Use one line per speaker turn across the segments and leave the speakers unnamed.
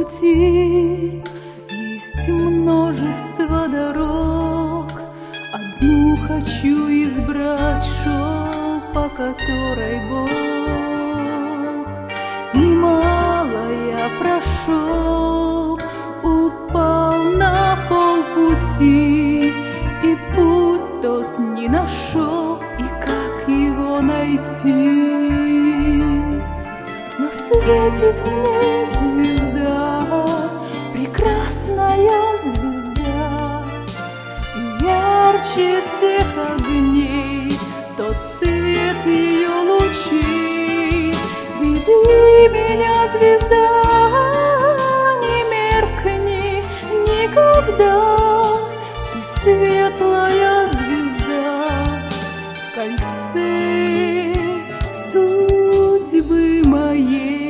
пути есть множество дорог. Одну хочу избрать, шел по которой Бог. Немало я прошел, упал на полпути, и путь тот не нашел, и как его найти? Но светит мне звезда, прекрасная звезда, и ярче всех огней тот свет ее лучей. Веди меня, звезда, не меркни никогда, ты светлая звезда в кольце судьбы моей.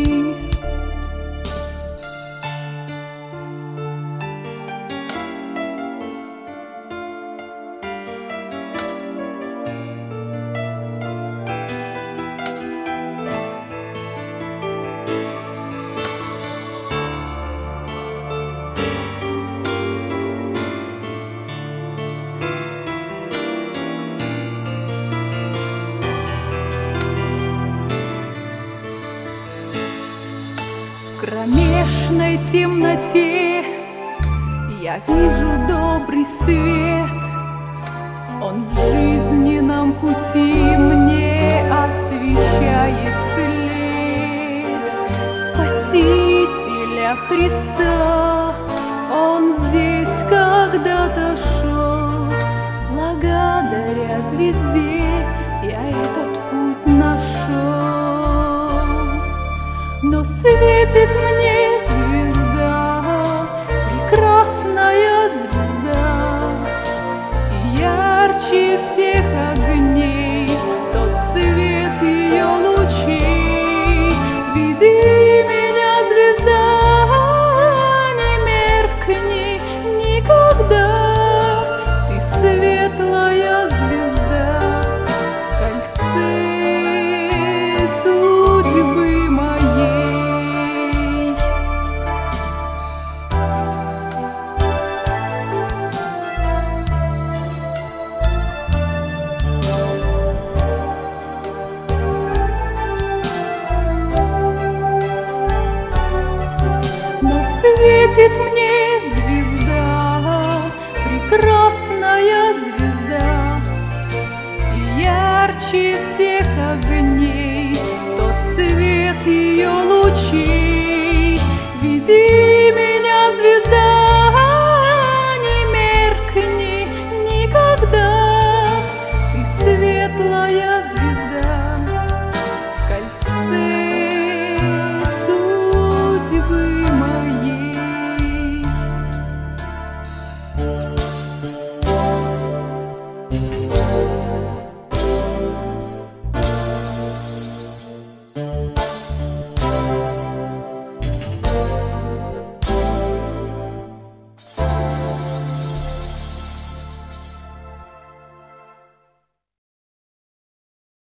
В кромешной темноте я вижу добрый свет. Он в жизненном пути мне освещает след Спасителя Христа. Он здесь когда-то шел, благодаря звезде я этот путь нашел. Но светит мне звезда, прекрасная звезда, и ярче всех огней тот свет ее лучей. Веди меня, звезда, не меркни никогда, ты светлая звезда в кольце судьбы моей. Светит